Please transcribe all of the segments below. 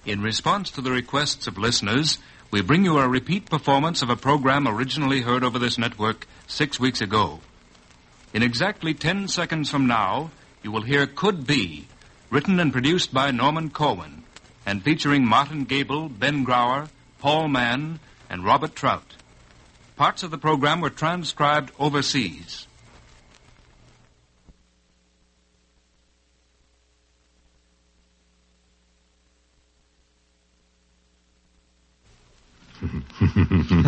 In response to the requests of listeners, we bring you a repeat performance of a program originally heard over this network 6 weeks ago. In exactly 10 seconds from now, you will hear Could Be, written and produced by Norman Corwin, and featuring Martin Gable, Ben Grauer, Paul Mann, and Robert Trout. Parts of the program were transcribed overseas. You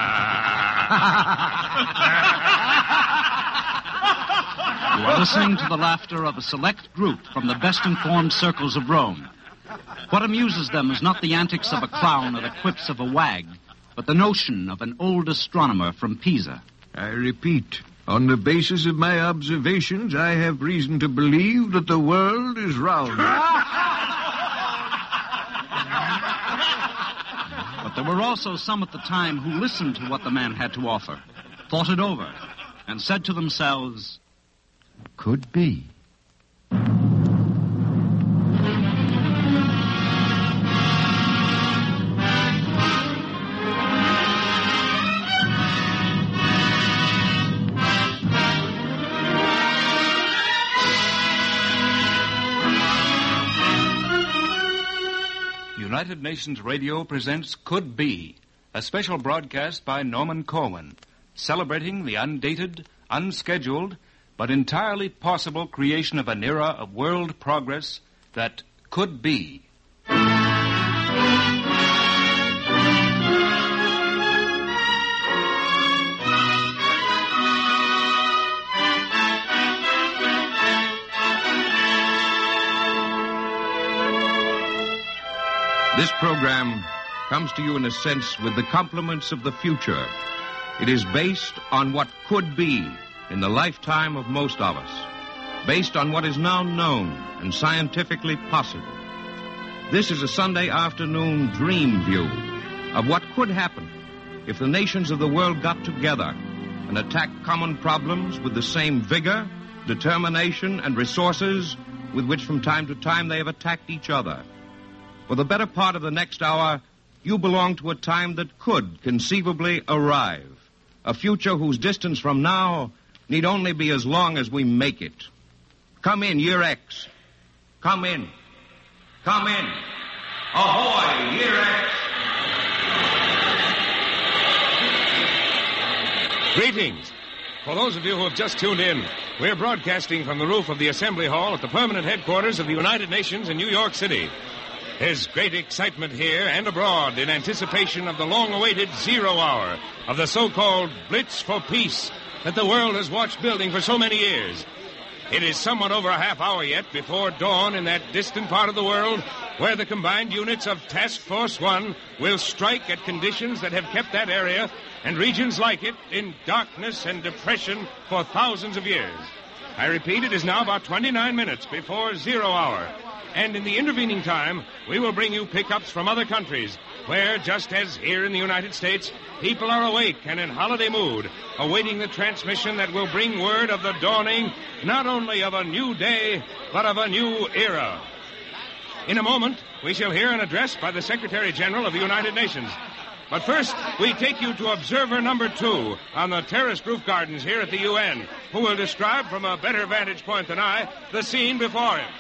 are listening to the laughter of a select group from the best-informed circles of Rome. What amuses them is not the antics of a clown or the quips of a wag, but the notion of an old astronomer from Pisa. I repeat, on the basis of my observations, I have reason to believe that the world is round. But there were also some at the time who listened to what the man had to offer, thought it over, and said to themselves, Could be. United Nations Radio presents Could Be, a special broadcast by Norman Corwin, celebrating the undated, unscheduled, but entirely possible creation of an era of world progress that could be. This program comes to you in a sense with the compliments of the future. It is based on what could be in the lifetime of most of us, based on what is now known and scientifically possible. This is a Sunday afternoon dream view of what could happen if the nations of the world got together and attacked common problems with the same vigor, determination, and resources with which from time to time they have attacked each other. For the better part of the next hour, you belong to a time that could conceivably arrive, a future whose distance from now need only be as long as we make it. Come in, Year X. Come in. Come in. Ahoy, Year X. Greetings. For those of you who have just tuned in, we're broadcasting from the roof of the Assembly Hall at the permanent headquarters of the United Nations in New York City. There's great excitement here and abroad in anticipation of the long-awaited 0 hour of the so-called Blitz for Peace that the world has watched building for so many years. It is somewhat over a half hour yet before dawn in that distant part of the world where the combined units of Task Force One will strike at conditions that have kept that area and regions like it in darkness and depression for thousands of years. I repeat, it is now about 29 minutes before 0 hour. And in the intervening time, we will bring you pickups from other countries where, just as here in the United States, people are awake and in holiday mood, awaiting the transmission that will bring word of the dawning not only of a new day, but of a new era. In a moment, we shall hear an address by the Secretary General of the United Nations. But first, we take you to observer number 2 on the terraced roof gardens here at the UN, who will describe from a better vantage point than I the scene before him.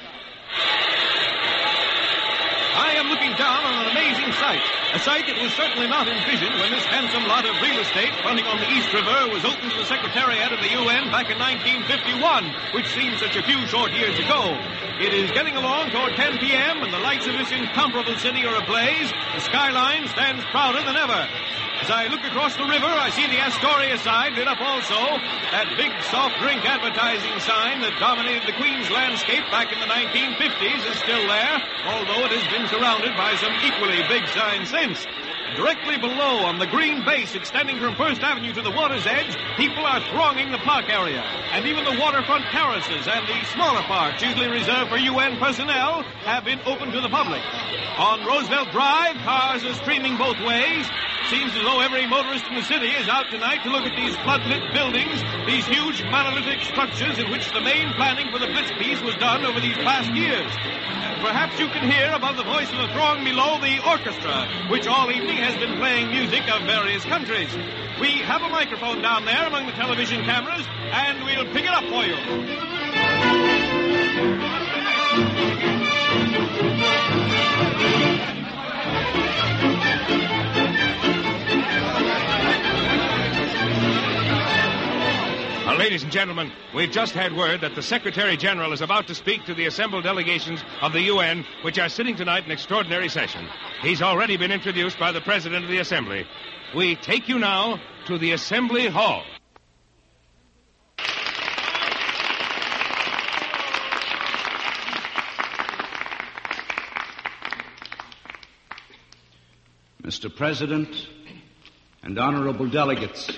I am looking down on an amazing sight, a sight that was certainly not envisioned when this handsome lot of real estate fronting on the East River was opened to the Secretariat of the UN back in 1951, which seems such a few short years ago. It is getting along toward 10 p.m., and the lights of this incomparable city are ablaze. The skyline stands prouder than ever. As I look across the river, I see the Astoria side lit up also. That big soft drink advertising sign that dominated the Queen's landscape back in the 1950s is still there, although it has been surrounded by some equally big signs since. Directly below, on the green base extending from First Avenue to the water's edge, people are thronging the park area. And even the waterfront terraces and the smaller parks, usually reserved for UN personnel, have been opened to the public. On Roosevelt Drive, cars are streaming both ways. seems as though every motorist in the city is out tonight to look at these floodlit buildings, these huge monolithic structures in which the main planning for the Blitz piece was done over these past years. Perhaps you can hear above the voice of the throng below the orchestra, which all evening has been playing music of various countries. We have a microphone down there among the television cameras, and we'll pick it up for you. Ladies and gentlemen, we've just had word that the Secretary General is about to speak to the assembled delegations of the UN, which are sitting tonight in extraordinary session. He's already been introduced by the President of the Assembly. We take you now to the Assembly Hall. Mr. President and honorable delegates,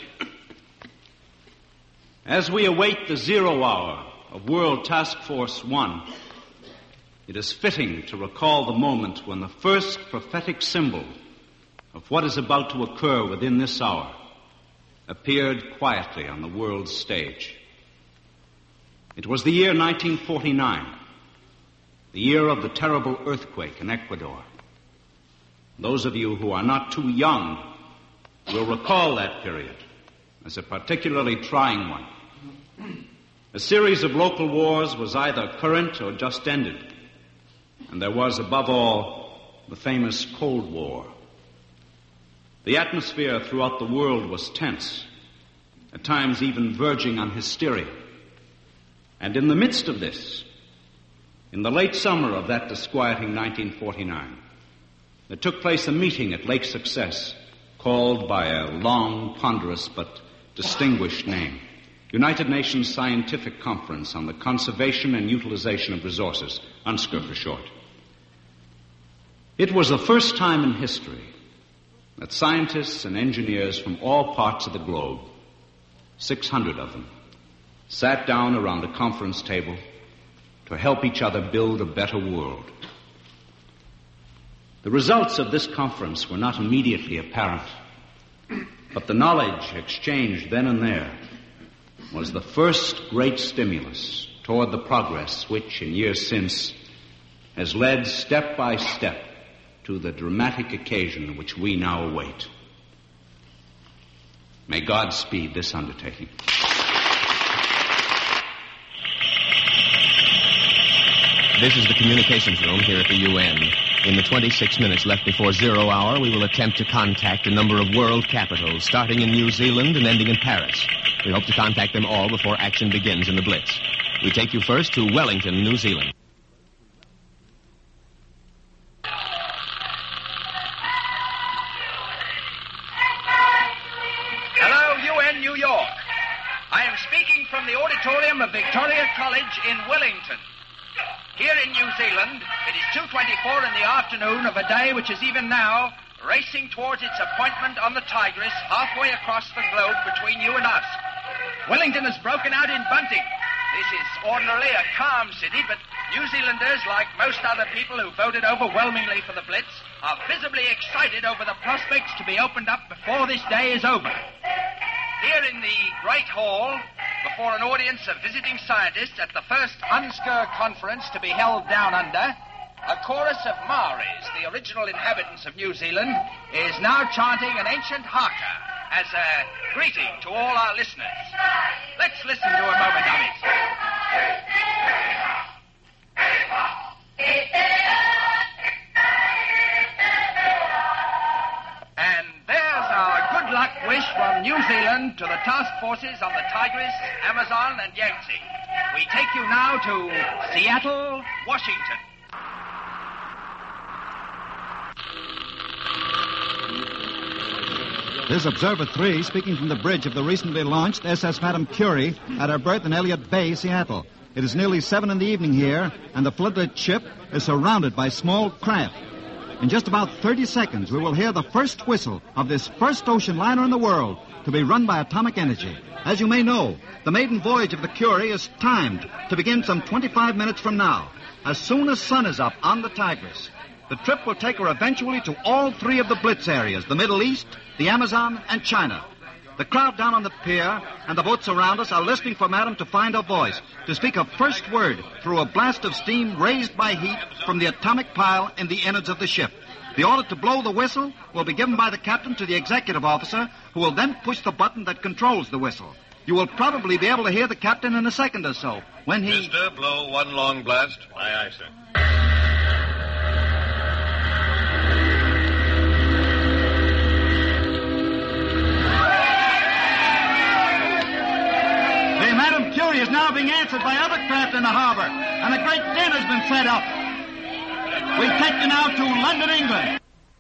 as we await the 0 hour of World Task Force 1, it is fitting to recall the moment when the first prophetic symbol of what is about to occur within this hour appeared quietly on the world's stage. It was the year 1949, the year of the terrible earthquake in Ecuador. Those of you who are not too young will recall that period as a particularly trying one. A series of local wars was either current or just ended, and there was, above all, the famous Cold War. The atmosphere throughout the world was tense, at times even verging on hysteria. And in the midst of this, in the late summer of that disquieting 1949, there took place a meeting at Lake Success called by a long, ponderous, but distinguished name, United Nations Scientific Conference on the Conservation and Utilization of Resources, UNSCR for short. It was the first time in history that scientists and engineers from all parts of the globe, 600 of them, sat down around a conference table to help each other build a better world. The results of this conference were not immediately apparent, but the knowledge exchanged then and there was the first great stimulus toward the progress which, in years since, has led step by step to the dramatic occasion which we now await. May God speed this undertaking. This is the communications room here at the UN. In the 26 minutes left before 0 hour, we will attempt to contact a number of world capitals, starting in New Zealand and ending in Paris. We hope to contact them all before action begins in the Blitz. We take you first to Wellington, New Zealand. Hello, UN, New York. I am speaking from the auditorium of Victoria College in Wellington. Here in New Zealand, it is 2:24 in the afternoon of a day which is even now racing towards its appointment on the Tigris halfway across the globe between you and us. Wellington has broken out in bunting. This is ordinarily a calm city, but New Zealanders, like most other people who voted overwhelmingly for the Blitz, are visibly excited over the prospects to be opened up before this day is over. Here in the Great Hall, before an audience of visiting scientists at the first UNSCR conference to be held down under, a chorus of Maoris, the original inhabitants of New Zealand, is now chanting an ancient haka as a greeting to all our listeners. Let's listen to a moment of it. And there's our good luck wish from New Zealand to the task forces on the Tigris, Amazon, and Yangtze. We take you now to Seattle, Washington. This is Observer 3 speaking from the bridge of the recently launched SS Madame Curie at her berth in Elliott Bay, Seattle. It is nearly 7 in the evening here, and the floodlit ship is surrounded by small craft. In just about 30 seconds, we will hear the first whistle of this first ocean liner in the world to be run by atomic energy. As you may know, the maiden voyage of the Curie is timed to begin some 25 minutes from now, as soon as sun is up on the Tigris. The trip will take her eventually to all three of the Blitz areas, the Middle East, the Amazon, and China. The crowd down on the pier and the boats around us are listening for Madam to find her voice, to speak a first word through a blast of steam raised by heat from the atomic pile in the innards of the ship. The order to blow the whistle will be given by the captain to the executive officer, who will then push the button that controls the whistle. You will probably be able to hear the captain in a second or so, when he... Mister, blow one long blast. Aye, aye, sir. The Madam Curie is now being answered by other craft in the harbor, and a great din has been set up. We take you now to London, England.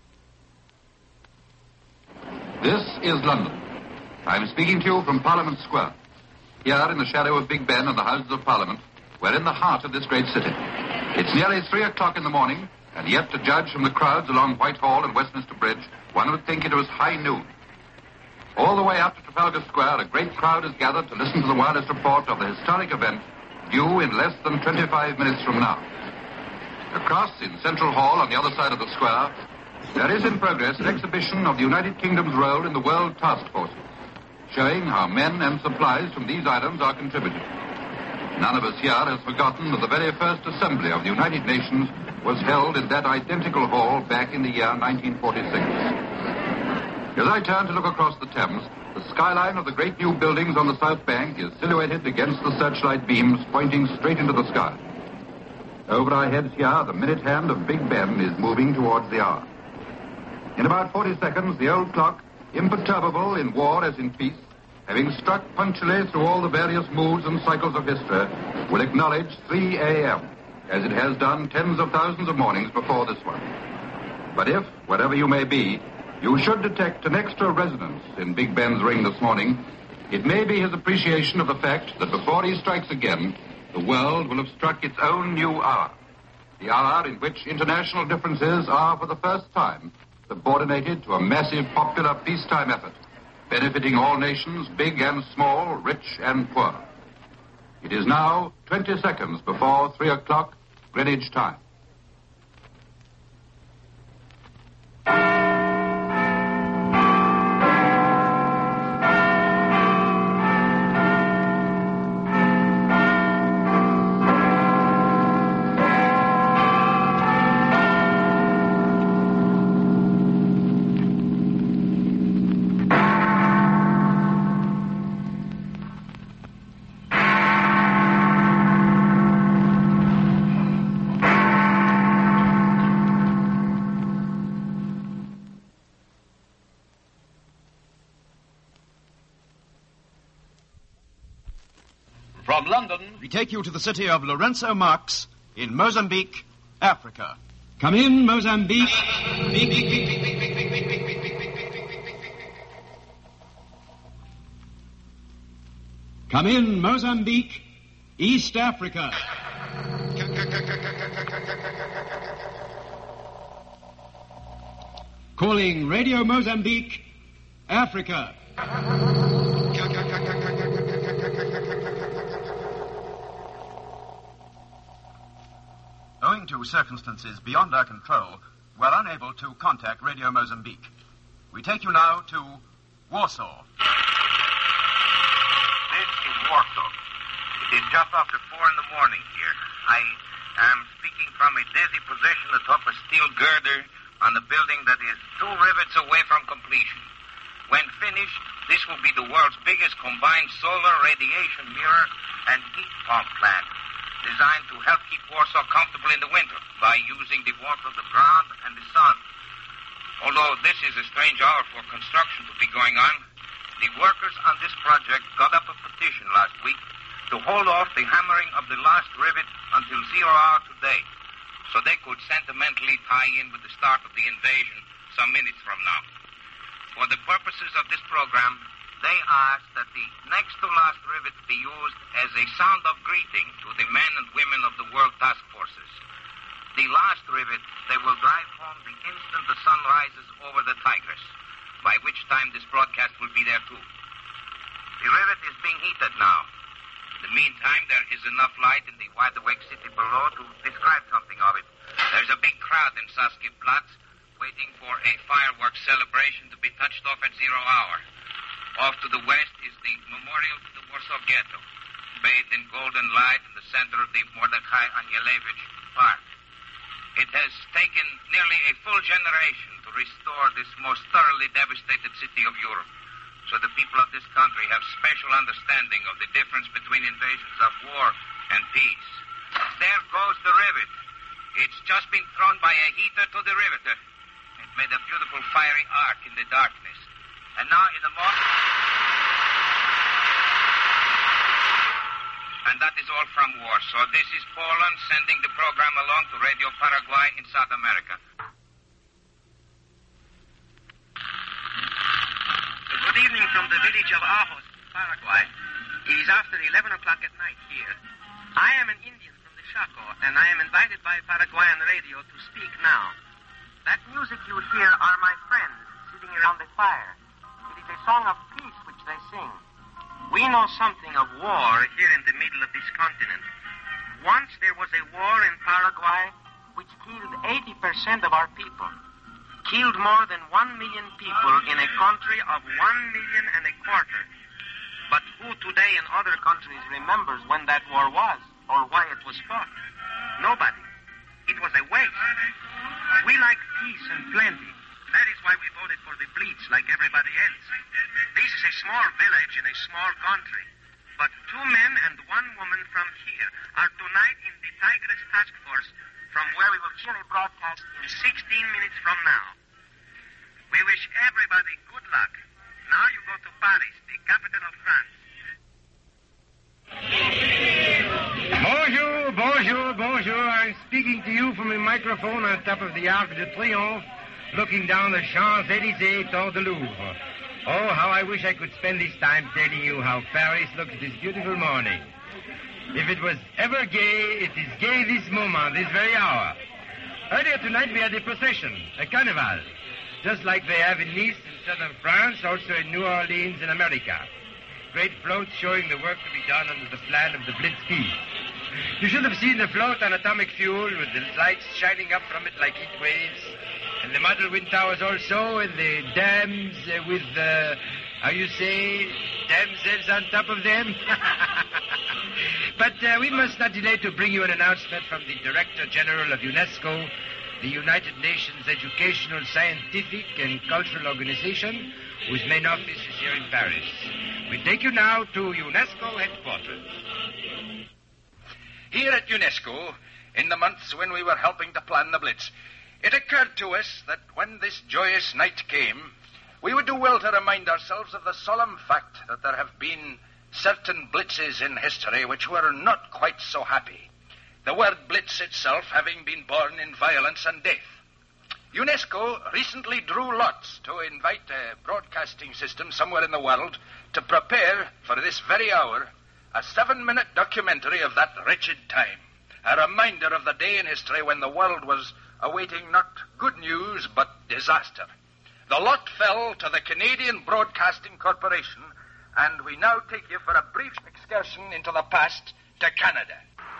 This is London. I'm speaking to you from Parliament Square. Here, in the shadow of Big Ben and the Houses of Parliament, we're in the heart of this great city. It's nearly 3 o'clock in the morning, and yet, to judge from the crowds along Whitehall and Westminster Bridge, one would think it was high noon. All the way up to Trafalgar Square, a great crowd has gathered to listen to the wireless report of the historic event due in less than 25 minutes from now. Across, in Central Hall on the other side of the square, there is in progress an exhibition of the United Kingdom's role in the World Task Forces, showing how men and supplies from these islands are contributed. None of us here has forgotten that the very first assembly of the United Nations was held in that identical hall back in the year 1946. As I turn to look across the Thames, the skyline of the great new buildings on the south bank is silhouetted against the searchlight beams pointing straight into the sky. Over our heads here, the minute hand of Big Ben is moving towards the hour. In about 40 seconds, the old clock, imperturbable in war as in peace, having struck punctually through all the various moods and cycles of history, will acknowledge 3 a.m., as it has done tens of thousands of mornings before this one. But if, wherever you may be, you should detect an extra resonance in Big Ben's ring this morning, it may be his appreciation of the fact that before he strikes again, the world will have struck its own new hour. The hour in which international differences are, for the first time, subordinated to a massive popular peacetime effort, benefiting all nations, big and small, rich and poor. It is now 20 seconds before 3 o'clock, Greenwich time. From London, we take you to the city of Lourenço Marques in Mozambique, Africa. Come in, Mozambique. Come in, Mozambique, East Africa. Calling Radio Mozambique, Africa. Owing to circumstances beyond our control, we're unable to contact Radio Mozambique. We take you now to Warsaw. This is Warsaw. It is just after 4 in the morning here. I am speaking from a dizzy position atop a steel girder on a building that is 2 rivets away from completion. When finished, this will be the world's biggest combined solar radiation mirror and heat pump plant, designed to help keep Warsaw comfortable in the winter by using the warmth of the ground and the sun. Although this is a strange hour for construction to be going on, the workers on this project got up a petition last week to hold off the hammering of the last rivet until 0 hour today, so they could sentimentally tie in with the start of the invasion some minutes from now. For the purposes of this program, they asked that the next to last rivet be used as a sound of greeting to the men and women of the World Task Forces. The last rivet they will drive home the instant the sun rises over the Tigris, by which time this broadcast will be there too. The rivet is being heated now. In the meantime, there is enough light in the wide-awake city below to describe something of it. There's a big crowd in Saski Platz, waiting for a fireworks celebration to be touched off at 0 hour. Off to the west is the memorial to the Warsaw Ghetto, bathed in golden light in the center of the Mordechai Anielewicz Park. It has taken nearly a full generation to restore this most thoroughly devastated city of Europe, so the people of this country have special understanding of the difference between invasions of war and peace. There goes the rivet. It's just been thrown by a heater to the riveter. It made a beautiful fiery arc in the darkness. And now in the morning... And that is all from Warsaw. This is Poland sending the program along to Radio Paraguay in South America. Good evening from the village of Ajos, Paraguay. It is after 11 o'clock at night here. I am an Indian from the Chaco, and I am invited by Paraguayan radio to speak now. That music you hear are my friends sitting around the fire. It is a song of peace which they sing. We know something of war here in the middle of this continent. Once there was a war in Paraguay which killed 80% of our people. Killed more than 1 million people in a country of 1.25 million. But who today in other countries remembers when that war was or why it was fought? Nobody. It was a waste. We like peace and plenty. That is why we voted for the Blitz like everybody else. This is a small village in a small country. But 2 men and 1 woman from here are tonight in the Tigris Task Force from where we will hear a broadcast in 16 minutes from now. We wish everybody good luck. Now you go to Paris, the capital of France. Bonjour, bonjour, bonjour. I'm speaking to you from a microphone on top of the Arc de Triomphe, looking down the Champs-Élysées toward the Louvre. Oh, how I wish I could spend this time telling you how Paris looks this beautiful morning. If it was ever gay, it is gay this moment, this very hour. Earlier tonight we had a procession, a carnival, just like they have in Nice in southern France, also in New Orleans in America. Great floats showing the work to be done under the plan of the Blitzkrieg. You should have seen the float on atomic fuel with the lights shining up from it like heat waves. And the model wind towers also, and the dams with, how you say, damsels on top of them. But we must not delay to bring you an announcement from the Director General of UNESCO, the United Nations Educational, Scientific, and Cultural Organization, whose main office is here in Paris. We take you now to UNESCO headquarters. Here at UNESCO, in the months when we were helping to plan the Blitz, it occurred to us that when this joyous night came, we would do well to remind ourselves of the solemn fact that there have been certain blitzes in history which were not quite so happy. The word blitz itself having been born in violence and death. UNESCO recently drew lots to invite a broadcasting system somewhere in the world to prepare for this very hour a 7-minute documentary of that wretched time. A reminder of the day in history when the world was awaiting not good news, but disaster. The lot fell to the Canadian Broadcasting Corporation, and we now take you for a brief excursion into the past to Canada.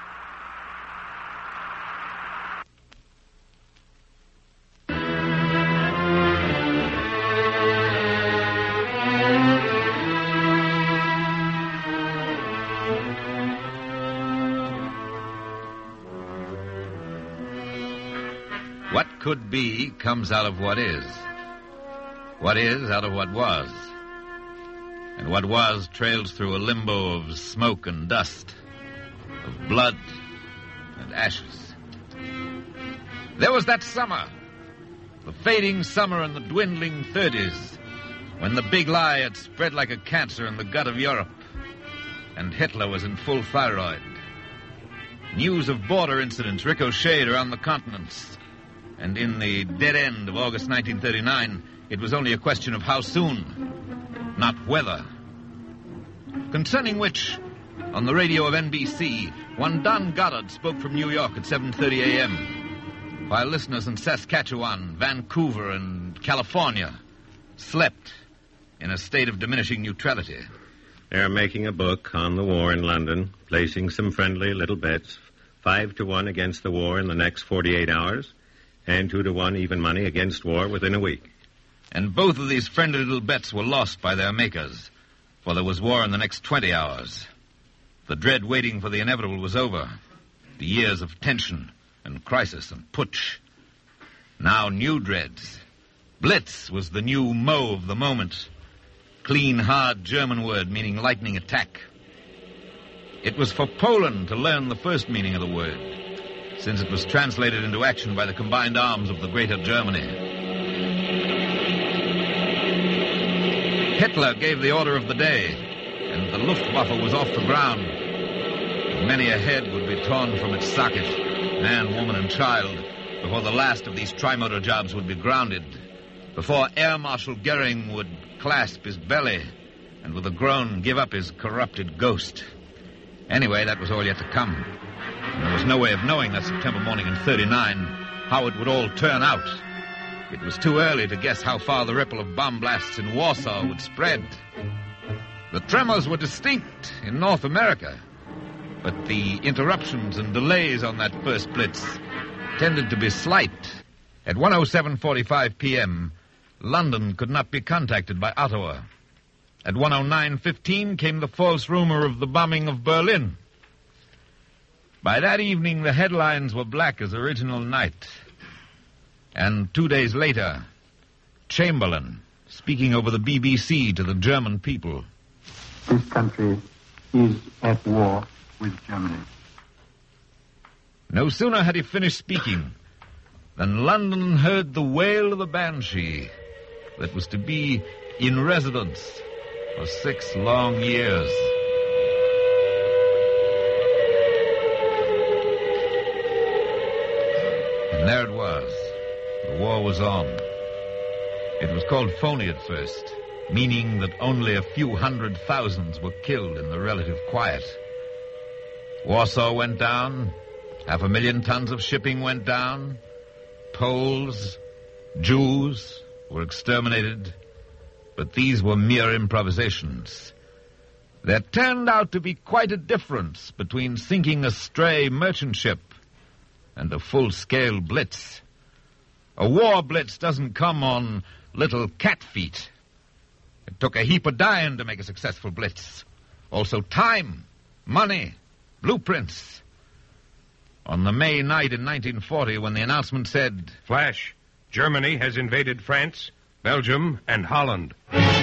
What could be comes out of what is. What is out of what was. And what was trails through a limbo of smoke and dust, of blood and ashes. There was that summer, the fading summer in the dwindling 30s, when the big lie had spread like a cancer in the gut of Europe, and Hitler was in full thyroid. News of border incidents ricocheted around the continents. And in the dead end of August 1939, it was only a question of how soon, not whether. Concerning which, on the radio of NBC, one Don Goddard spoke from New York at 7:30 a.m., while listeners in Saskatchewan, Vancouver, and California slept in a state of diminishing neutrality. They're making a book on the war in London, placing some friendly little bets, 5-1 against the war in the next 48 hours. And 2-to-1 even money against war within a week. And both of these friendly little bets were lost by their makers, for there was war in the next 20 hours. The dread waiting for the inevitable was over. The years of tension and crisis and putsch. Now new dreads. Blitz was the new mot of the moment. Clean, hard German word meaning lightning attack. It was for Poland to learn the first meaning of the word, since it was translated into action by the combined arms of the Greater Germany. Hitler gave the order of the day, and the Luftwaffe was off the ground. Many a head would be torn from its socket, man, woman, and child, before the last of these trimotor jobs would be grounded, before Air Marshal Goering would clasp his belly and with a groan give up his corrupted ghost. Anyway, that was all yet to come. And there was no way of knowing that September morning in 1939 how it would all turn out. It was too early to guess how far the ripple of bomb blasts in Warsaw would spread. The tremors were distinct in North America, but the interruptions and delays on that first blitz tended to be slight. At 1:07:45 p.m., London could not be contacted by Ottawa. At 1:09:15 came the false rumor of the bombing of Berlin. By that evening, the headlines were black as original night. And 2 days later, Chamberlain, speaking over the BBC to the German people. This country is at war with Germany. No sooner had he finished speaking than London heard the wail of the banshee that was to be in residence for 6 long years. And there it was. The war was on. It was called phony at first, meaning that only a few 100,000 were killed in the relative quiet. Warsaw went down. 500,000 tons of shipping went down. Poles, Jews were exterminated. But these were mere improvisations. There turned out to be quite a difference between sinking a stray merchant ship and a full-scale blitz. A war blitz doesn't come on little cat feet. It took a heap of dying to make a successful blitz. Also time, money, blueprints. On the May night in 1940, when the announcement said, "Flash, Germany has invaded France, Belgium, and Holland."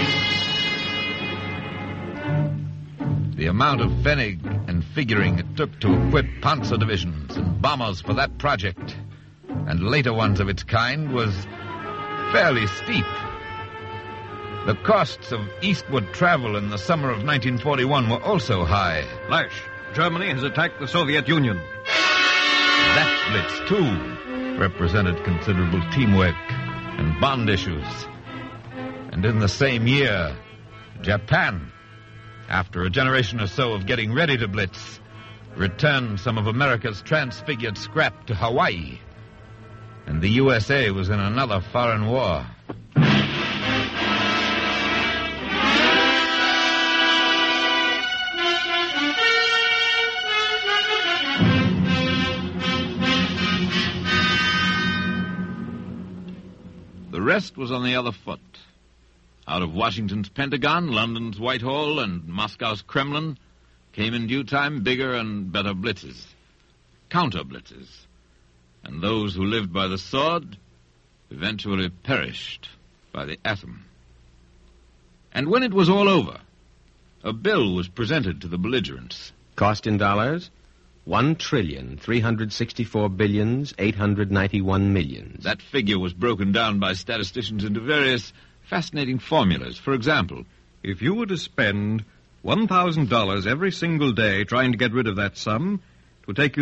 The amount of pfennig and figuring it took to equip panzer divisions and bombers for that project, and later ones of its kind, was fairly steep. The costs of eastward travel in the summer of 1941 were also high. Flash, Germany has attacked the Soviet Union. That blitz, too, represented considerable teamwork and bond issues. And in the same year, Japan, after a generation or so of getting ready to blitz, returned some of America's transfigured scrap to Hawaii. And the USA was in another foreign war. The rest was on the other foot. Out of Washington's Pentagon, London's Whitehall, and Moscow's Kremlin came in due time bigger and better blitzes. Counter-blitzes. And those who lived by the sword eventually perished by the atom. And when it was all over, a bill was presented to the belligerents. Cost in dollars? $1,364,891,000,000. That figure was broken down by statisticians into various fascinating formulas. For example, if you were to spend $1,000 every single day trying to get rid of that sum, it would take you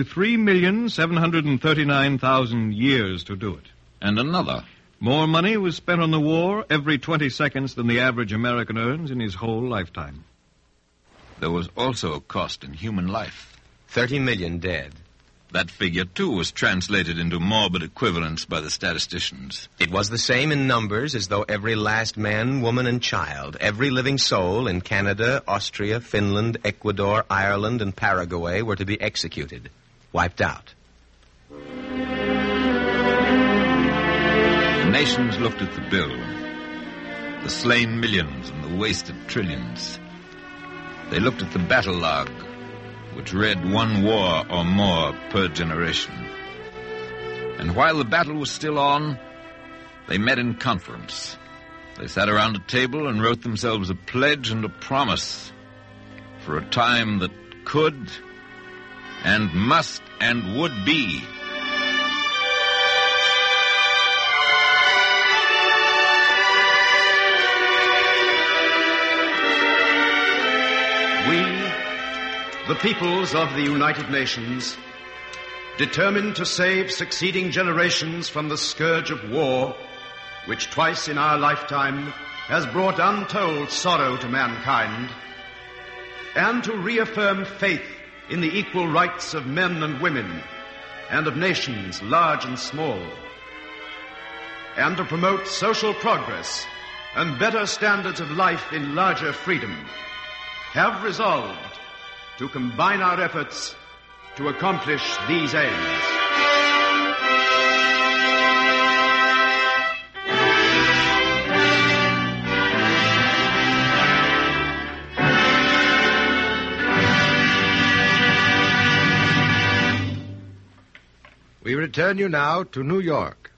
3,739,000 years to do it. And another. More money was spent on the war every 20 seconds than the average American earns in his whole lifetime. There was also a cost in human life. 30 million dead. That figure, too, was translated into morbid equivalents by the statisticians. It was the same in numbers as though every last man, woman, and child, every living soul in Canada, Austria, Finland, Ecuador, Ireland, and Paraguay were to be executed, wiped out. nations looked at the bill, the slain millions and the wasted trillions. They looked at the battle log, which read 1 war or more per generation. And while the battle was still on, they met in conference. They sat around a table and wrote themselves a pledge and a promise for a time that could and must and would be. We, the peoples of the United Nations, determined to save succeeding generations from the scourge of war, which twice in our lifetime has brought untold sorrow to mankind, and to reaffirm faith in the equal rights of men and women, and of nations large and small, and to promote social progress and better standards of life in larger freedom, have resolved to combine our efforts to accomplish these aims. We return you now to New York.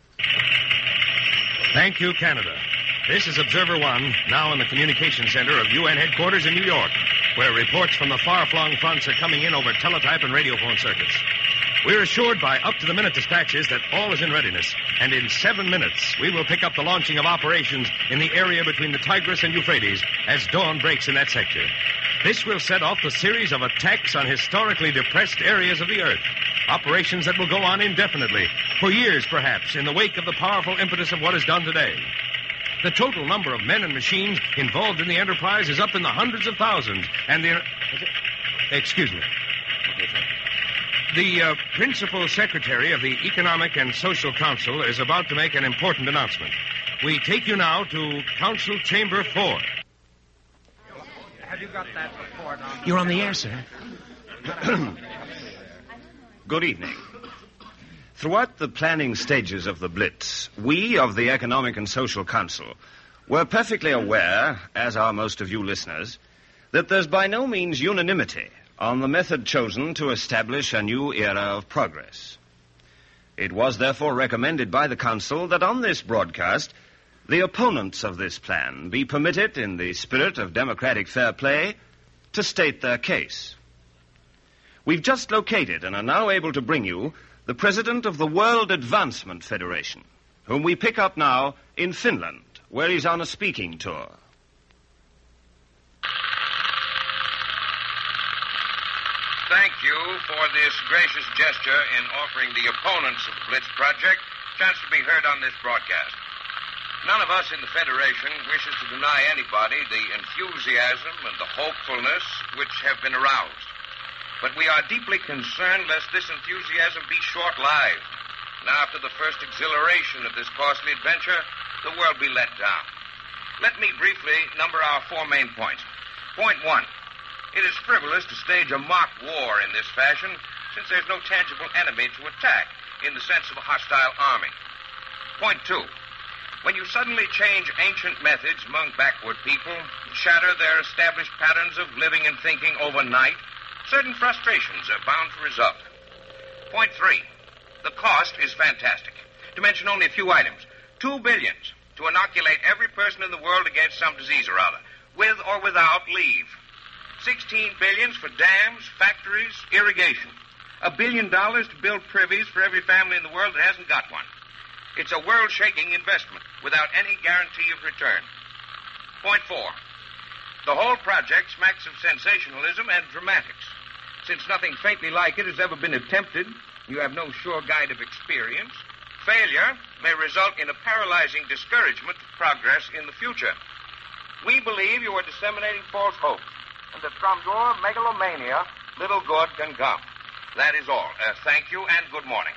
Thank you, Canada. This is Observer One, now in the Communications Center of UN headquarters in New York, where reports from the far-flung fronts are coming in over teletype and radiophone circuits. We're assured by up-to-the-minute dispatches that all is in readiness, and in 7 minutes we will pick up the launching of operations in the area between the Tigris and Euphrates as dawn breaks in that sector. This will set off the series of attacks on historically depressed areas of the Earth, operations that will go on indefinitely, for years perhaps, in the wake of the powerful impetus of what is done today. The total number of men and machines involved in the enterprise is up in the hundreds of thousands, and the... Excuse me. The principal secretary of the Economic and Social Council is about to make an important announcement. We take you now to Council Chamber 4. Have you got that report on... You're on the air, sir. Good evening. Throughout the planning stages of the Blitz, we of the Economic and Social Council were perfectly aware, as are most of you listeners, that there's by no means unanimity on the method chosen to establish a new era of progress. It was therefore recommended by the Council that on this broadcast, the opponents of this plan be permitted, in the spirit of democratic fair play, to state their case. We've just located and are now able to bring you the president of the World Advancement Federation, whom we pick up now in Finland, where he's on a speaking tour. Thank you for this gracious gesture in offering the opponents of the Blitz Project a chance to be heard on this broadcast. None of us in the Federation wishes to deny anybody the enthusiasm and the hopefulness which have been aroused. But we are deeply concerned lest this enthusiasm be short-lived, and after the first exhilaration of this costly adventure, the world be let down. Let me briefly number our 4 main points. Point 1. It is frivolous to stage a mock war in this fashion, since there's no tangible enemy to attack in the sense of a hostile army. Point 2. When you suddenly change ancient methods among backward people, shatter their established patterns of living and thinking overnight, certain frustrations are bound to result. Point 3. The cost is fantastic. To mention only a few items. $2 billion to inoculate every person in the world against some disease or other, with or without leave. $16 billion for dams, factories, irrigation. $1 billion to build privies for every family in the world that hasn't got one. It's a world-shaking investment without any guarantee of return. Point 4. The whole project smacks of sensationalism and dramatics. Since nothing faintly like it has ever been attempted, you have no sure guide of experience, failure may result in a paralyzing discouragement of progress in the future. We believe you are disseminating false hope, and that from your megalomania, little good can come. That is all. Thank you, and good morning.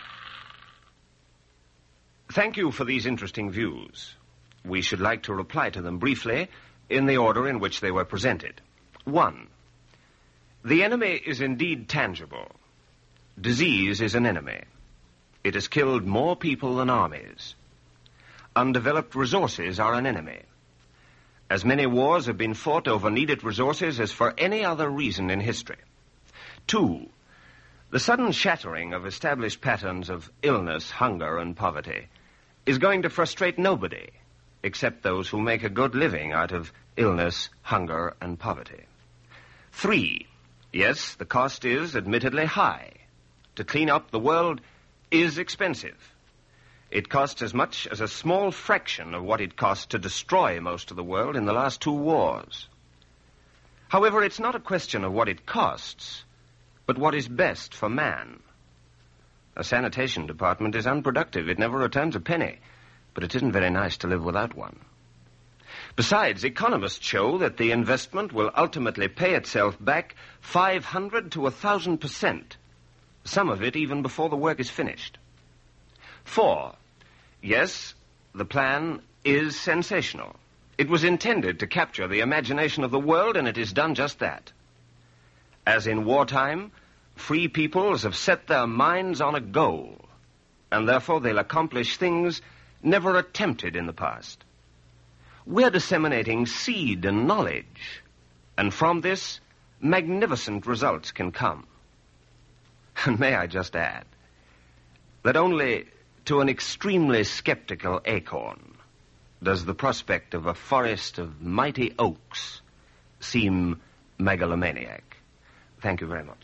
Thank you for these interesting views. We should like to reply to them briefly in the order in which they were presented. 1. The enemy is indeed tangible. Disease is an enemy. It has killed more people than armies. undeveloped resources are an enemy. As many wars have been fought over needed resources as for any other reason in history. 2, the sudden shattering of established patterns of illness, hunger, and poverty is going to frustrate nobody except those who make a good living out of illness, hunger, and poverty. 3, yes, the cost is admittedly high. To clean up the world is expensive. It costs as much as a small fraction of what it cost to destroy most of the world in the last 2 wars. However, it's not a question of what it costs, but what is best for man. A sanitation department is unproductive. It never returns a penny, but it isn't very nice to live without one. Besides, economists show that the investment will ultimately pay itself back 500 to 1,000%, some of it even before the work is finished. 4, yes, the plan is sensational. It was intended to capture the imagination of the world, and it has done just that. As in wartime, free peoples have set their minds on a goal, and therefore they'll accomplish things never attempted in the past. We're disseminating seed and knowledge, and from this, magnificent results can come. And may I just add that only to an extremely skeptical acorn does the prospect of a forest of mighty oaks seem megalomaniac. Thank you very much.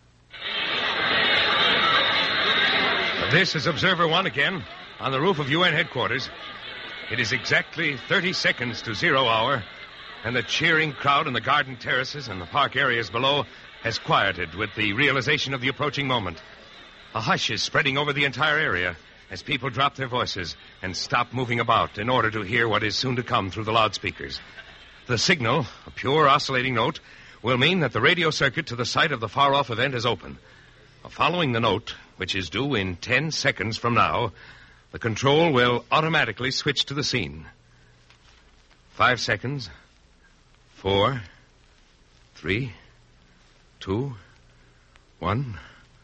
This is Observer 1 again, on the roof of UN headquarters. It is exactly 30 seconds to 0 hour, and the cheering crowd in the garden terraces and the park areas below has quieted with the realization of the approaching moment. A hush is spreading over the entire area as people drop their voices and stop moving about in order to hear what is soon to come through the loudspeakers. The signal, a pure oscillating note, will mean that the radio circuit to the site of the far-off event is open. Following the note, which is due in 10 seconds from now, the control will automatically switch to the scene. 5 seconds. 4, 3, 2, 1.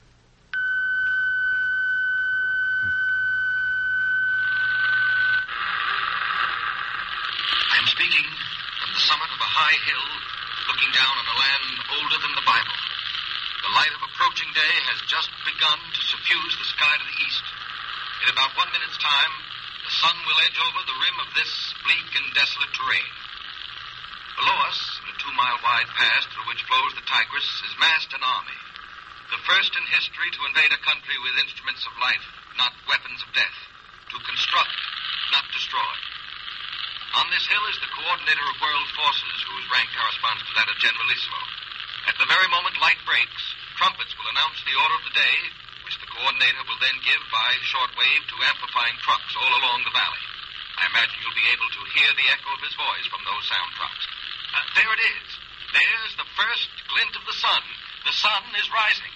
I'm speaking from the summit of a high hill, looking down on a land older than the Bible. The light of approaching day has just begun to suffuse the sky to the east. In about 1 minute's time, the sun will edge over the rim of this bleak and desolate terrain. Below us, in a 2-mile-wide pass through which flows the Tigris, is massed an army. The first in history to invade a country with instruments of life, not weapons of death. To construct, not destroy. On this hill is the coordinator of world forces, whose rank corresponds to that of Generalissimo. At the very moment light breaks, trumpets will announce the order of the day, which the coordinator will then give by shortwave to amplifying trucks all along the valley. I imagine you'll be able to hear the echo of his voice from those sound trucks. There it is. There's the first glint of the sun. The sun is rising.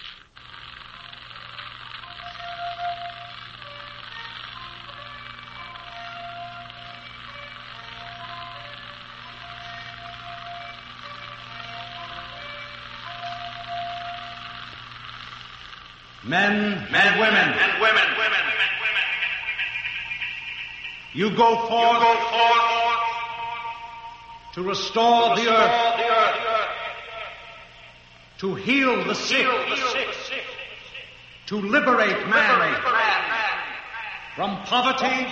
Men and women. You go forth to restore the earth, to heal the sick, to liberate man from poverty,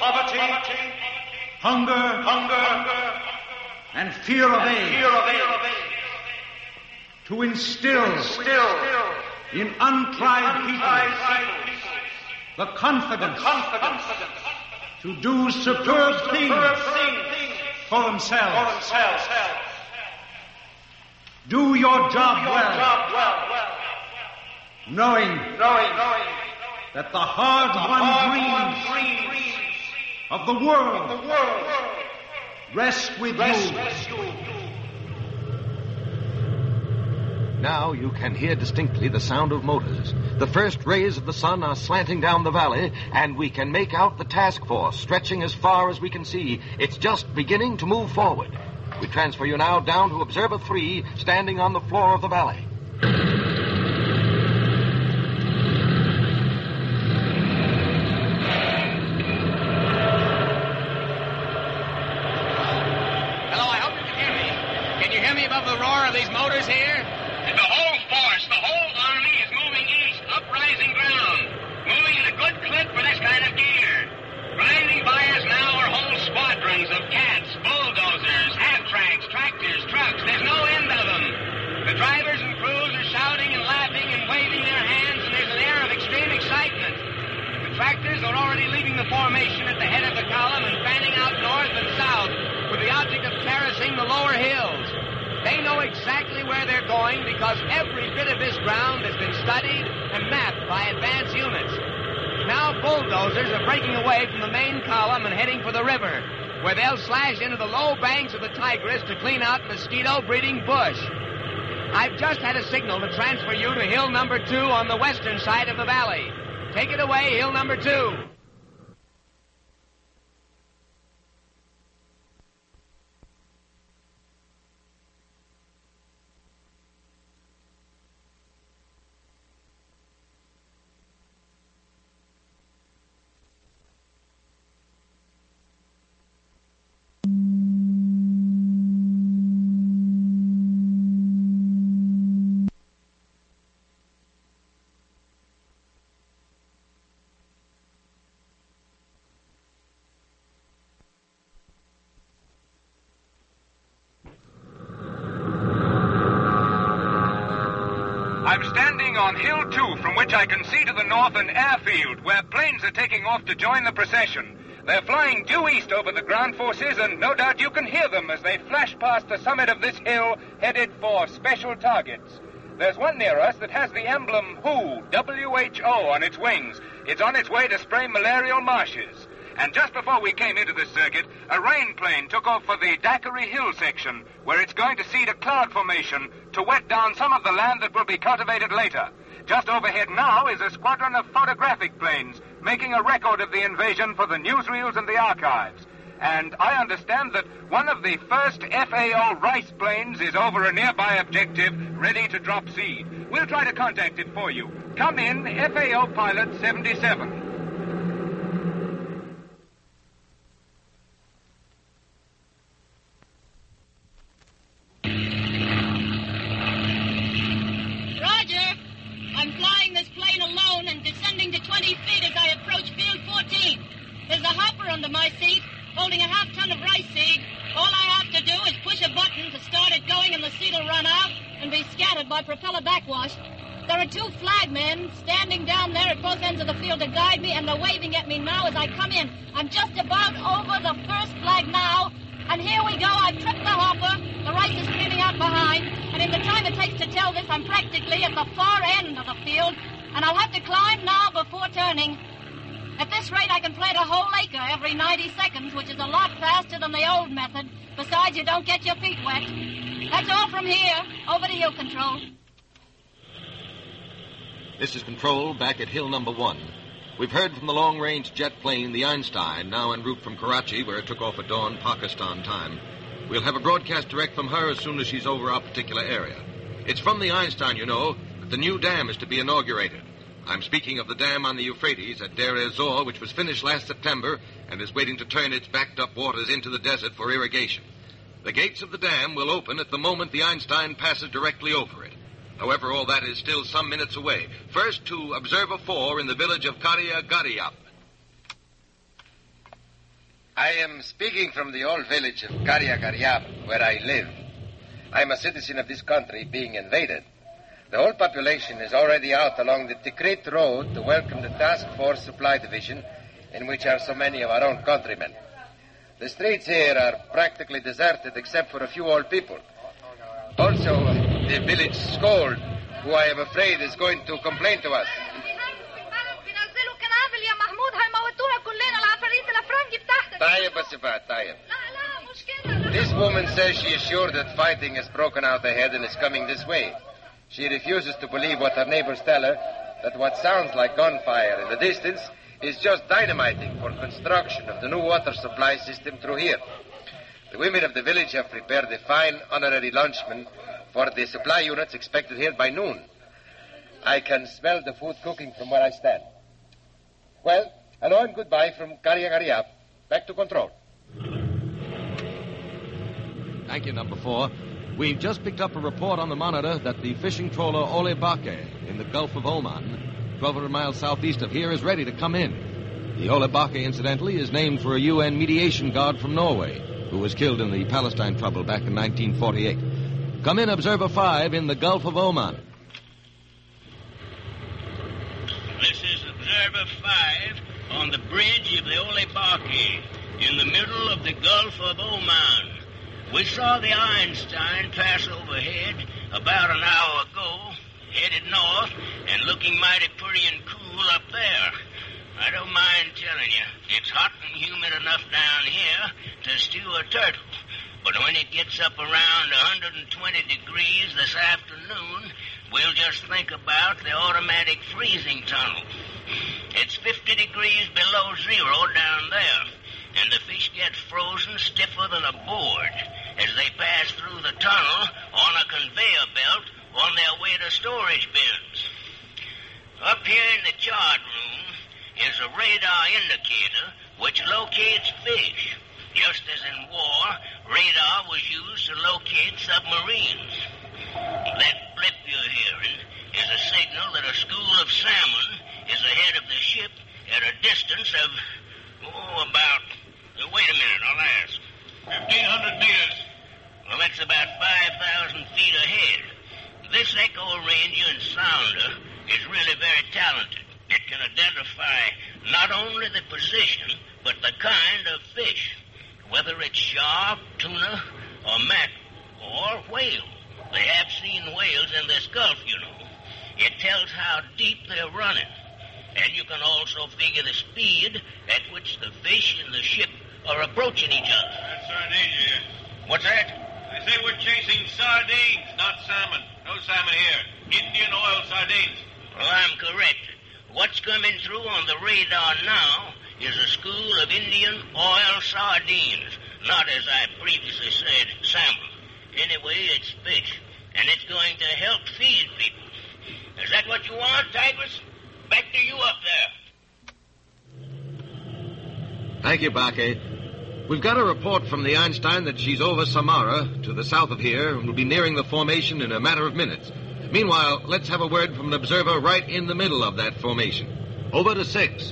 hunger, and fear of age, to instill in untried people the confidence to do superb things for themselves. Do your job well, knowing that the hard-won dreams of the world rest with you. Now you can hear distinctly the sound of motors. The first rays of the sun are slanting down the valley, and we can make out the task force stretching as far as we can see. It's just beginning to move forward. We transfer you now down to Observer 3, standing on the floor of the valley. hear me above the roar of these motors here? The whole force, the whole army is moving east, up rising ground. Moving at a good clip for this kind of gear. Grinding by us now are whole squadrons of cats, bulldozers, half-tracks, tractors, trucks. There's no end of them. The drivers and crews are shouting and laughing and waving their hands, and there's an air of extreme excitement. The tractors are already leaving the formation at the head of the column and fanning out north and south with the object of terracing the lower hills. They know exactly where they're going because every bit of this ground has been studied and mapped by advance units. Now bulldozers are breaking away from the main column and heading for the river, where they'll slash into the low banks of the Tigris to clean out mosquito-breeding bush. I've just had a signal to transfer you to hill number 2 on the western side of the valley. Take it away, hill number 2. I'm standing on Hill 2, from which I can see to the north an airfield where planes are taking off to join the procession. They're flying due east over the ground forces, and no doubt you can hear them as they flash past the summit of this hill, headed for special targets. There's one near us that has the emblem WHO, WHO, on its wings. It's on its way to spray malarial marshes. And just before we came into this circuit, a rain plane took off for the Daiquiri Hill section, where it's going to seed a cloud formation to wet down some of the land that will be cultivated later. Just overhead now is a squadron of photographic planes, making a record of the invasion for the newsreels and the archives. And I understand that one of the first FAO Rice planes is over a nearby objective, ready to drop seed. We'll try to contact it for you. Come in, FAO Pilot 77. I'm flying this plane alone and descending to 20 feet as I approach field 14. There's a hopper under my seat, holding a half-ton of rice seed. All I have to do is push a button to start it going, and the seed will run out and be scattered by propeller backwash. There are 2 flagmen standing down there at both ends of the field to guide me, and they're waving at me now as I come in. I'm just about over the first flag now, and here we go. I've tripped the hopper. The rice is streaming out behind, and in the time it takes to tell this, I'm practically at the far end of the field, and I'll have to climb now before turning. At this rate, I can plant a whole acre every 90 seconds, which is a lot faster than the old method. Besides, you don't get your feet wet. That's all from here. Over to you, Control. This is Control back at hill number 1. We've heard from the long-range jet plane, the Einstein, now en route from Karachi, where it took off at dawn Pakistan time. We'll have a broadcast direct from her as soon as she's over our particular area. It's from the Einstein, you know, that the new dam is to be inaugurated. I'm speaking of the dam on the Euphrates at Deir ez-Zor, which was finished last September and is waiting to turn its backed-up waters into the desert for irrigation. The gates of the dam will open at the moment the Einstein passes directly over it. However, all that is still some minutes away. First, to Observer 4 in the village of Karya Gariap. I am speaking from the old village of Karya Gariap, where I live. I am a citizen of this country being invaded. The whole population is already out along the Tikrit Road to welcome the Task Force Supply Division, in which are so many of our own countrymen. The streets here are practically deserted except for a few old people. Also, the village scold, who I am afraid is going to complain to us. This woman says she is sure that fighting has broken out ahead and is coming this way. She refuses to believe what her neighbors tell her, that what sounds like gunfire in the distance is just dynamiting for construction of the new water supply system through here. The women of the village have prepared a fine honorary luncheon for the supply units expected here by noon. I can smell the food cooking from where I stand. Well, hello and goodbye from Karya Gariap. Back to Control. Thank you, number 4. We've just picked up a report on the monitor that the fishing trawler Ole Bakke in the Gulf of Oman, 1,200 miles southeast of here, is ready to come in. The Ole Bakke, incidentally, is named for a UN mediation guard from Norway who was killed in the Palestine trouble back in 1948. Come in, Observer 5, in the Gulf of Oman. This is Observer 5 on the bridge of the Ole Bakke in the middle of the Gulf of Oman. We saw the Einstein pass overhead about an hour ago, headed north and looking mighty pretty and cool up there. I don't mind telling you, it's hot and humid enough down here to stew a turtle. But when it gets up around 120 degrees this afternoon, we'll just think about the automatic freezing tunnel. It's 50 degrees below zero down there, and the fish get frozen stiffer than a board as they pass through the tunnel on a conveyor belt on their way to storage bins. Up here in the chart room is a radar indicator which locates fish. Just as in war, radar was used to locate submarines. That blip you're hearing is a signal that a school of salmon is ahead of the ship at a distance of, about... Wait a minute, I'll ask. 1,500 meters. Well, that's about 5,000 feet ahead. This echo ranger and sounder is really very talented. It can identify not only the position, but the kind of fish, whether it's shark, tuna, or mackerel, or whale. They have seen whales in this Gulf, you know. It tells how deep they're running. And you can also figure the speed at which the fish and the ship are approaching each other. That's sardines here. What's that? I say we're chasing sardines, not salmon. No salmon here. Indian oil sardines. Well, I'm correct. What's coming through on the radar now is a school of Indian oil sardines, not, as I previously said, salmon. Anyway, it's fish, and it's going to help feed people. Is that what you want, Tigris? Back to you up there. Thank you, Bakke. We've got a report from the Einstein that she's over Samara, to the south of here, and will be nearing the formation in a matter of minutes. Meanwhile, let's have a word from an observer right in the middle of that formation. Over to 6.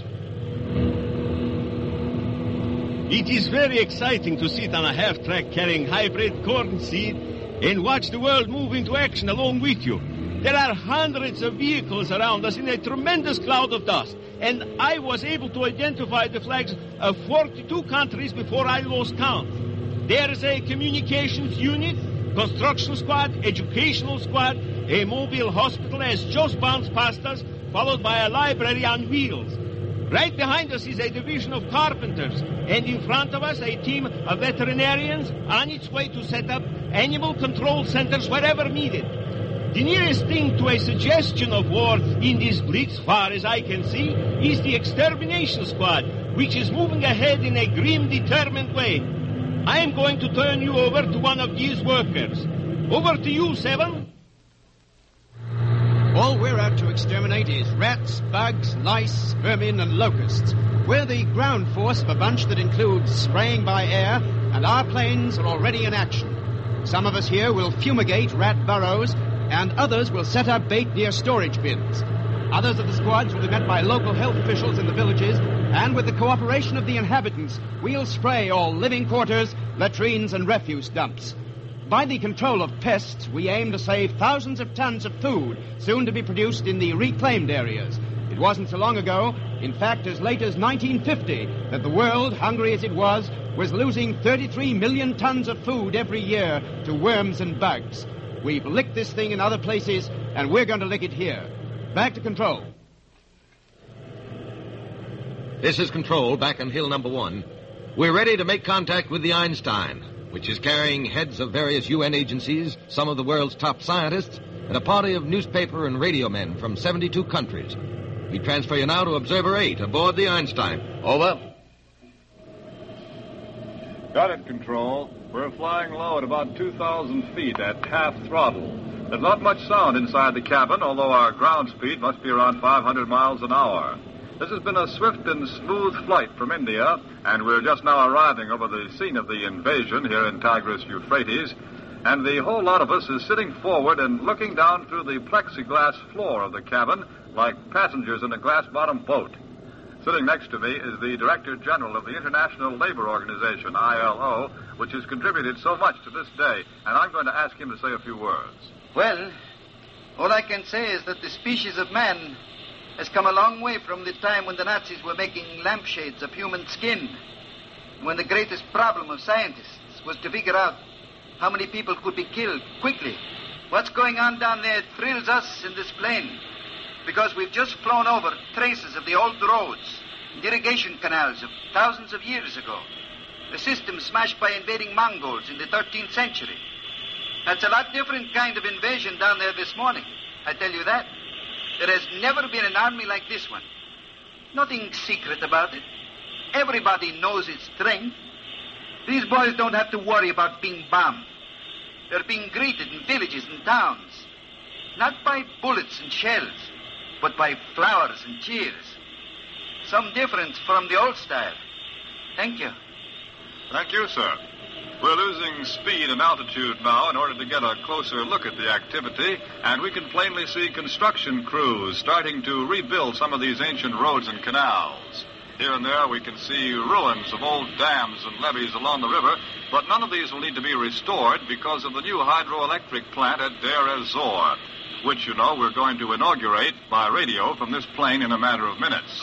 It is very exciting to sit on a half-track carrying hybrid corn seed and watch the world move into action along with you. There are hundreds of vehicles around us in a tremendous cloud of dust, and I was able to identify the flags of 42 countries before I lost count. There is a communications unit, construction squad, educational squad, a mobile hospital as just bounced past us, followed by a library on wheels. Right behind us is a division of carpenters, and in front of us a team of veterinarians on its way to set up animal control centers wherever needed. The nearest thing to a suggestion of war in this blitz, far as I can see, is the extermination squad, which is moving ahead in a grim, determined way. I am going to turn you over to one of these workers. Over to you, 7. All we're out to exterminate is rats, bugs, lice, vermin, and locusts. We're the ground force of a bunch that includes spraying by air, and our planes are already in action. Some of us here will fumigate rat burrows, and others will set up bait near storage bins. Others of the squads will be met by local health officials in the villages, and with the cooperation of the inhabitants, we'll spray all living quarters, latrines, and refuse dumps. By the control of pests, we aim to save thousands of tons of food, soon to be produced in the reclaimed areas. It wasn't so long ago, in fact as late as 1950, that the world, hungry as it was losing 33 million tons of food every year to worms and bugs. We've licked this thing in other places, and we're going to lick it here. Back to control. This is Control, back on Hill number 1. We're ready to make contact with the Einstein, which is carrying heads of various UN agencies, some of the world's top scientists, and a party of newspaper and radio men from 72 countries. We transfer you now to Observer 8 aboard the Einstein. Over. Got it, Control. We're flying low at about 2,000 feet at half throttle. There's not much sound inside the cabin, although our ground speed must be around 500 miles an hour. This has been a swift and smooth flight from India, and we're just now arriving over the scene of the invasion here in Tigris, Euphrates. And the whole lot of us is sitting forward and looking down through the plexiglass floor of the cabin like passengers in a glass-bottomed boat. Sitting next to me is the Director General of the International Labor Organization, ILO, which has contributed so much to this day, and I'm going to ask him to say a few words. Well, all I can say is that the species of man has come a long way from the time when the Nazis were making lampshades of human skin, when the greatest problem of scientists was to figure out how many people could be killed quickly. What's going on down there thrills us in this plane, because we've just flown over traces of the old roads and irrigation canals of thousands of years ago. A system smashed by invading Mongols in the 13th century. That's a lot different kind of invasion down there this morning, I tell you that. There has never been an army like this one. Nothing secret about it. Everybody knows its strength. These boys don't have to worry about being bombed. They're being greeted in villages and towns, not by bullets and shells, but by flowers and cheers. Some difference from the old style. Thank you. Thank you, sir. We're losing speed and altitude now in order to get a closer look at the activity, and we can plainly see construction crews starting to rebuild some of these ancient roads and canals. Here and there we can see ruins of old dams and levees along the river, but none of these will need to be restored because of the new hydroelectric plant at Deir ez-Zor, which, you know, we're going to inaugurate by radio from this plane in a matter of minutes.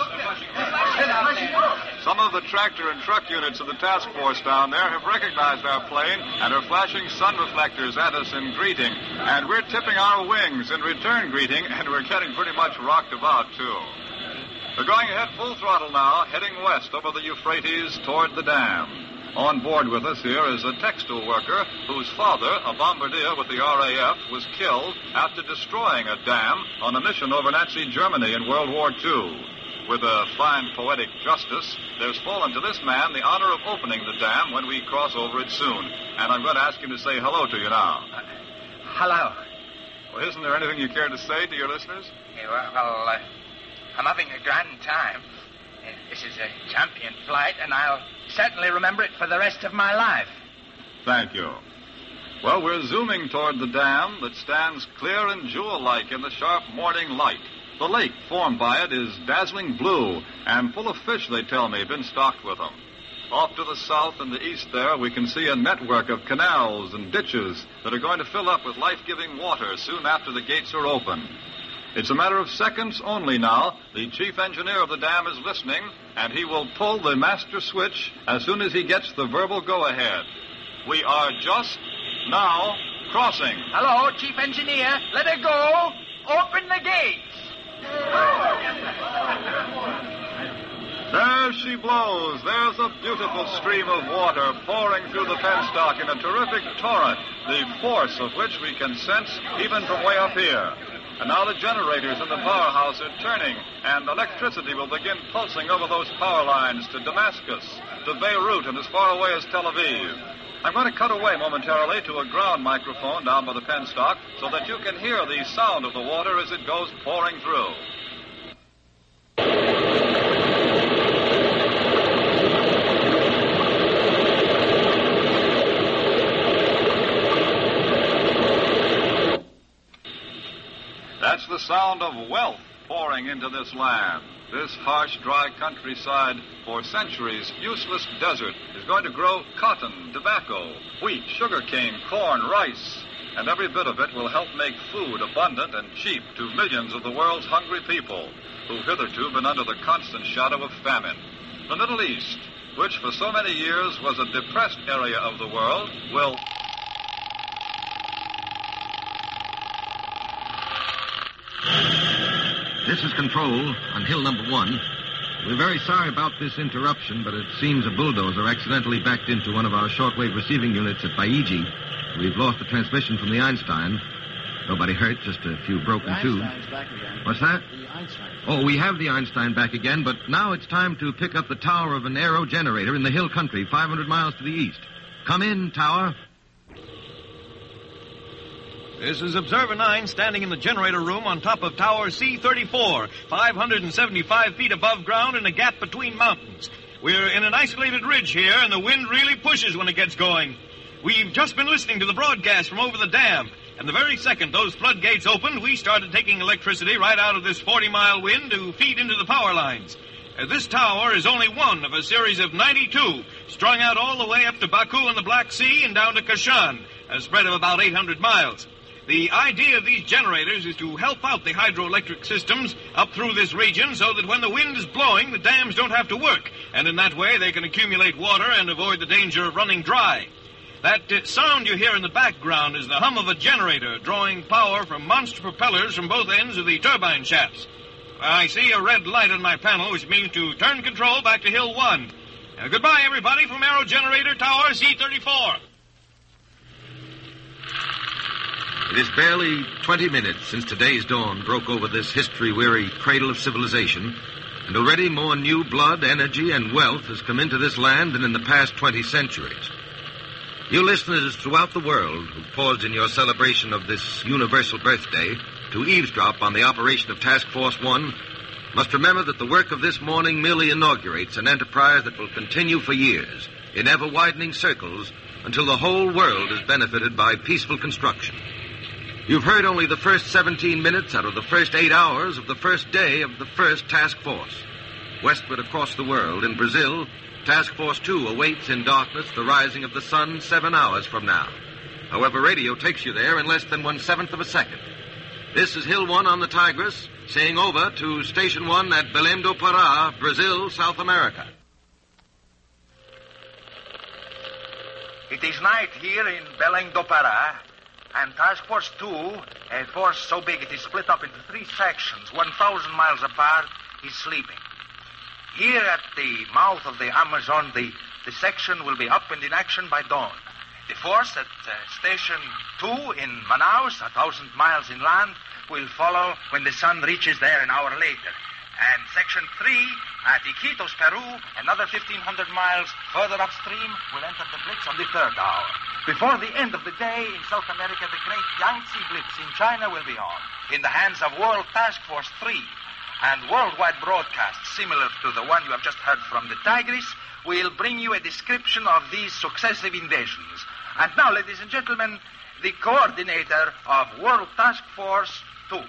Some of the tractor and truck units of the task force down there have recognized our plane and are flashing sun reflectors at us in greeting. And we're tipping our wings in return greeting, and we're getting pretty much rocked about, too. We're going ahead full throttle now, heading west over the Euphrates toward the dam. On board with us here is a textile worker whose father, a bombardier with the RAF, was killed after destroying a dam on a mission over Nazi Germany in World War II. With a fine poetic justice, there's fallen to this man the honor of opening the dam when we cross over it soon. And I'm going to ask him to say hello to you now. Hello. Well, isn't there anything you care to say to your listeners? I'm having a grand time. This is a champion flight, and I'll certainly remember it for the rest of my life. Thank you. Well, we're zooming toward the dam that stands clear and jewel-like in the sharp morning light. The lake formed by it is dazzling blue and full of fish, they tell me, been stocked with them. Off to the south and the east there, we can see a network of canals and ditches that are going to fill up with life-giving water soon after the gates are open. It's a matter of seconds only now. The chief engineer of the dam is listening, and he will pull the master switch as soon as he gets the verbal go-ahead. We are just now crossing. Hello, chief engineer. Let her go. Open the gates. There she blows. There's a beautiful stream of water pouring through the penstock in a terrific torrent, the force of which we can sense even from way up here. And now the generators in the powerhouse are turning, and electricity will begin pulsing over those power lines to Damascus, to Beirut, and as far away as Tel Aviv. I'm going to cut away momentarily to a ground microphone down by the penstock so that you can hear the sound of the water as it goes pouring through. That's the sound of wealth pouring into this land. This harsh, dry countryside, for centuries useless desert, is going to grow cotton, tobacco, wheat, sugarcane, corn, rice, and every bit of it will help make food abundant and cheap to millions of the world's hungry people who've hitherto been under the constant shadow of famine. The Middle East, which for so many years was a depressed area of the world, will... This is Control on Hill number 1. We're very sorry about this interruption, but it seems a bulldozer accidentally backed into one of our shortwave receiving units at Baiji. We've lost the transmission from the Einstein. Nobody hurt, just a few broken tubes. Back again. What's that? The Einstein. Oh, we have the Einstein back again, but now it's time to pick up the tower of an aero generator in the hill country, 500 miles to the east. Come in, tower. This is Observer 9 standing in the generator room on top of Tower C-34, 575 feet above ground in a gap between mountains. We're in an isolated ridge here, and the wind really pushes when it gets going. We've just been listening to the broadcast from over the dam. And the very second those floodgates opened, we started taking electricity right out of this 40-mile wind to feed into the power lines. This tower is only one of a series of 92, strung out all the way up to Baku in the Black Sea and down to Kashan, a spread of about 800 miles. The idea of these generators is to help out the hydroelectric systems up through this region so that when the wind is blowing, the dams don't have to work, and in that way they can accumulate water and avoid the danger of running dry. That sound you hear in the background is the hum of a generator drawing power from monster propellers from both ends of the turbine shafts. I see a red light on my panel, which means to turn control back to Hill 1. Goodbye, everybody, from Aero Generator Tower C-34. It is barely 20 minutes since today's dawn broke over this history-weary cradle of civilization, and already more new blood, energy, and wealth has come into this land than in the past 20 centuries. You listeners throughout the world who paused in your celebration of this universal birthday to eavesdrop on the operation of Task Force 1 must remember that the work of this morning merely inaugurates an enterprise that will continue for years in ever-widening circles until the whole world is benefited by peaceful construction. You've heard only the first 17 minutes out of the first 8 hours of the first day of the first Task Force. Westward across the world, in Brazil, Task Force 2 awaits in darkness the rising of the sun 7 hours from now. However, radio takes you there in less than 1/7 of a second. This is Hill 1 on the Tigris, saying over to Station 1 at Belém do Pará, Brazil, South America. It is night here in Belém do Pará, and Task Force 2, a force so big it is split up into 3 sections, 1,000 miles apart, is sleeping. Here at the mouth of the Amazon, the section will be up and in action by dawn. The force at Station 2 in Manaus, 1,000 miles inland, will follow when the sun reaches there an hour later. And Section 3 at Iquitos, Peru, another 1,500 miles further upstream, will enter the Blitz on the 3rd hour. Before the end of the day in South America, the great Yangtze Blitz in China will be on, in the hands of World Task Force 3. And worldwide broadcasts, similar to the one you have just heard from the Tigris, will bring you a description of these successive invasions. And now, ladies and gentlemen, the coordinator of World Task Force 2.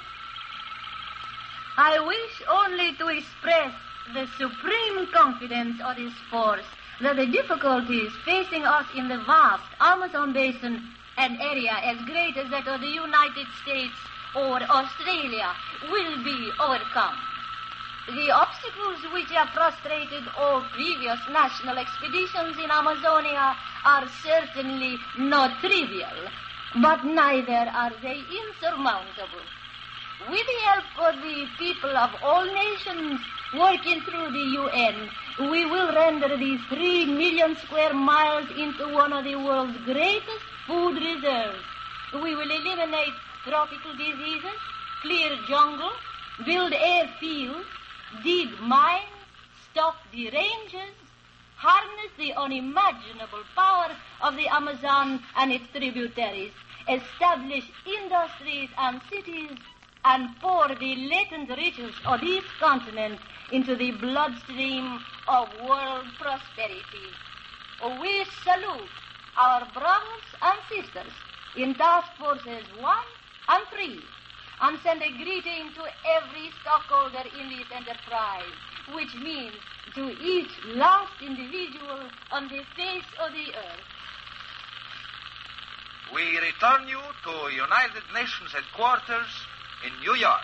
I wish only to express the supreme confidence of this force that the difficulties facing us in the vast Amazon basin, an area as great as that of the United States or Australia, will be overcome. The obstacles which have frustrated all previous national expeditions in Amazonia are certainly not trivial, but neither are they insurmountable. With the help of the people of all nations working through the UN, we will render these 3 million square miles into one of the world's greatest food reserves. We will eliminate tropical diseases, clear jungle, build airfields, dig mines, stop the ranges, harness the unimaginable power of the Amazon and its tributaries, establish industries and cities, and pour the latent riches of this continent into the bloodstream of world prosperity. We salute our brothers and sisters in Task Forces 1 and 3, and send a greeting to every stockholder in this enterprise, which means to each last individual on the face of the earth. We return you to United Nations headquarters in New York.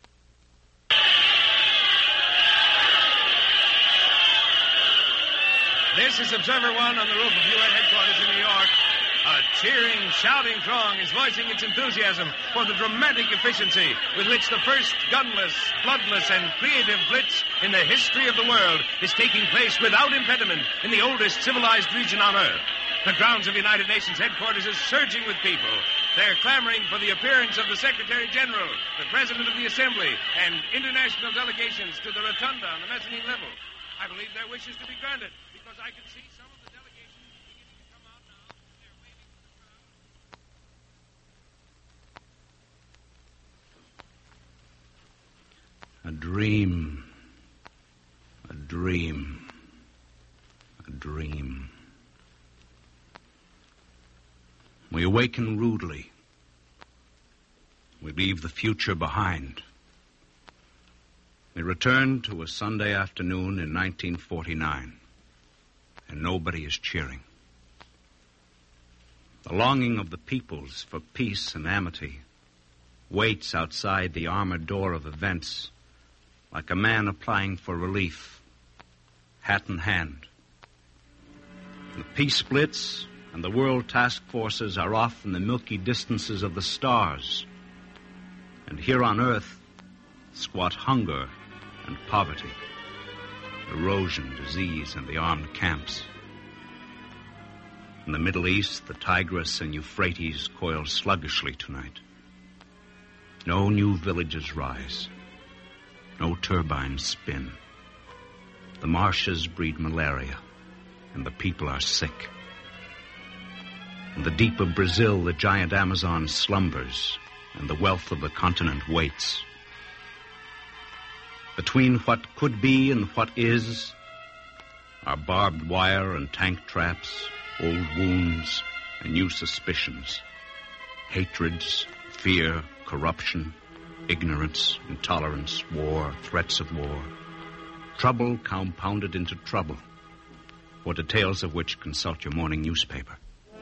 This is Observer 1 on the roof of UN headquarters in New York. A cheering, shouting throng is voicing its enthusiasm for the dramatic efficiency with which the first gunless, bloodless, and creative blitz in the history of the world is taking place without impediment in the oldest civilized region on Earth. The grounds of United Nations headquarters is surging with people. They're clamoring for the appearance of the Secretary General, the President of the Assembly, and international delegations to the rotunda on the mezzanine level. I believe their wish is to be granted because I can see some of the delegations beginning to come out now. They're waiting for the crowd. A dream. A dream. A dream. We awaken rudely. We leave the future behind. We return to a Sunday afternoon in 1949, and nobody is cheering. The longing of the peoples for peace and amity waits outside the armored door of events like a man applying for relief, hat in hand. The peace blitz and the world task forces are off in the milky distances of the stars. And here on Earth squat hunger and poverty, erosion, disease, and the armed camps. In the Middle East, the Tigris and Euphrates coil sluggishly tonight. No new villages rise. No turbines spin. The marshes breed malaria, and the people are sick. In the deep of Brazil, the giant Amazon slumbers, and the wealth of the continent waits. Between what could be and what is are barbed wire and tank traps, old wounds and new suspicions, hatreds, fear, corruption, ignorance, intolerance, war, threats of war, trouble compounded into trouble, for details of which consult your morning newspaper.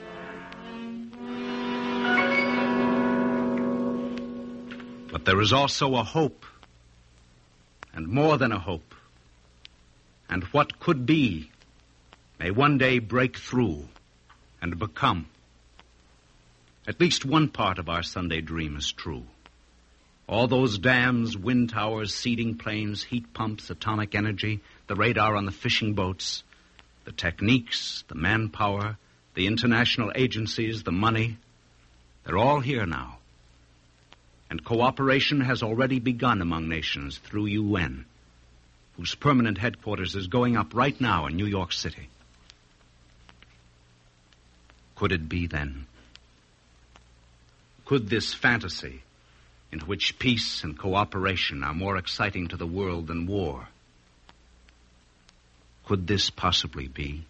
But there is also a hope, and more than a hope. And what could be may one day break through and become. At least one part of our Sunday dream is true. All those dams, wind towers, seeding planes, heat pumps, atomic energy, the radar on the fishing boats, the techniques, the manpower, the international agencies, the money, they're all here now. And cooperation has already begun among nations through UN, whose permanent headquarters is going up right now in New York City. Could it be, then? Could this fantasy, in which peace and cooperation are more exciting to the world than war, could this possibly be?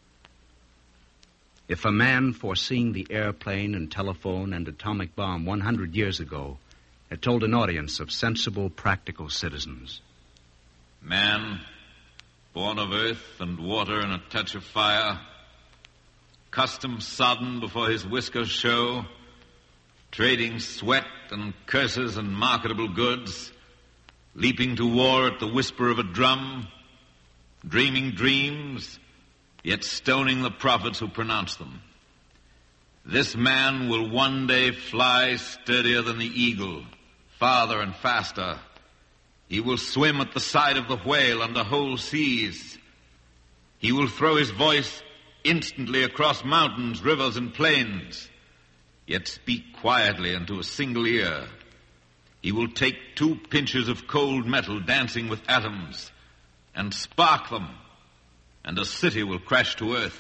If a man foreseeing the airplane and telephone and atomic bomb 100 years ago had told an audience of sensible, practical citizens, man, born of earth and water and a touch of fire, custom sodden before his whiskers show, trading sweat and curses and marketable goods, leaping to war at the whisper of a drum, dreaming dreams, yet stoning the prophets who pronounce them. This man will one day fly sturdier than the eagle, farther and faster. He will swim at the side of the whale under whole seas. He will throw his voice instantly across mountains, rivers, and plains, yet speak quietly into a single ear. He will take 2 pinches of cold metal dancing with atoms and spark them, and a city will crash to earth.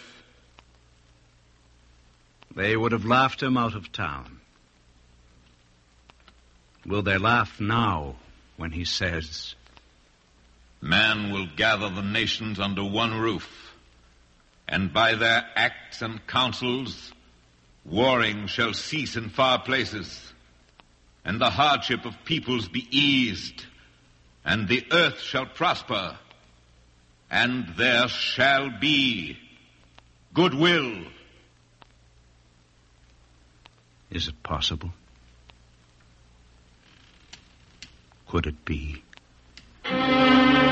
They would have laughed him out of town. Will they laugh now when he says, man will gather the nations under one roof, and by their acts and counsels, warring shall cease in far places, and the hardship of peoples be eased, and the earth shall prosper, and there shall be goodwill. Is it possible? Could it be?